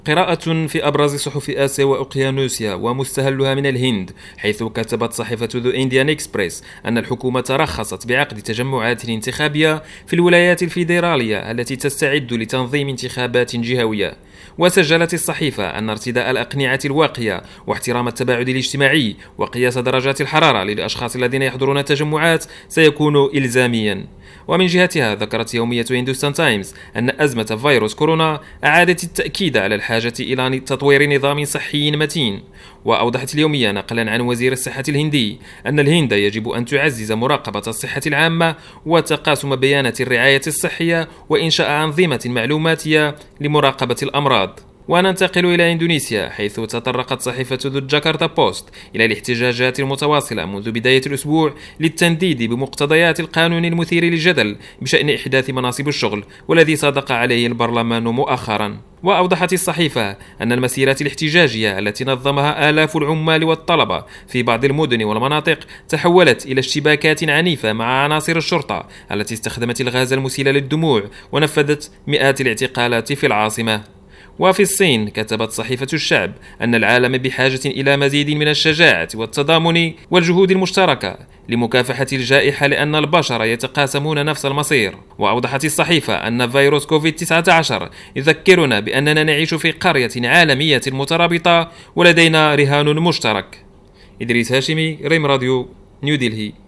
قراءة في أبرز صحف آسيا وأوقيانوسيا ومستهلها من الهند، حيث كتبت صحيفة ذا إنديان إكسبريس أن الحكومة رخصت بعقد تجمعات انتخابية في الولايات الفيدرالية التي تستعد لتنظيم انتخابات جهوية. وسجلت الصحيفة أن ارتداء الأقنعة الواقية واحترام التباعد الاجتماعي وقياس درجات الحرارة للأشخاص الذين يحضرون التجمعات سيكون إلزاميا. ومن جهتها ذكرت يومية هندوستان تايمز أن أزمة فيروس كورونا أعادت التأكيد على الحاجة إلى تطوير نظام صحي متين. وأوضحت اليومية نقلا عن وزير الصحة الهندي أن الهند يجب أن تعزز مراقبة الصحة العامة وتقاسم بيانات الرعاية الصحية وإنشاء أنظمة معلوماتية لمراقبة الأمراض. وننتقل إلى إندونيسيا، حيث تطرقت صحيفة ذا جاكرتا بوست إلى الاحتجاجات المتواصلة منذ بداية الأسبوع للتنديد بمقتضيات القانون المثير للجدل بشأن إحداث مناصب الشغل، والذي صادق عليه البرلمان مؤخرا. وأوضحت الصحيفة أن المسيرات الاحتجاجية التي نظمها آلاف العمال والطلبة في بعض المدن والمناطق تحولت إلى اشتباكات عنيفة مع عناصر الشرطة التي استخدمت الغاز المسيل للدموع ونفذت مئات الاعتقالات في العاصمة. وفي الصين كتبت صحيفة الشعب أن العالم بحاجة إلى مزيد من الشجاعة والتضامن والجهود المشتركة لمكافحة الجائحة، لأن البشر يتقاسمون نفس المصير. وأوضحت الصحيفة أن فيروس كوفيد-19 يذكرنا بأننا نعيش في قرية عالمية مترابطة ولدينا رهان مشترك. إدريس هاشمي، ريم راديو، نيو دلهي.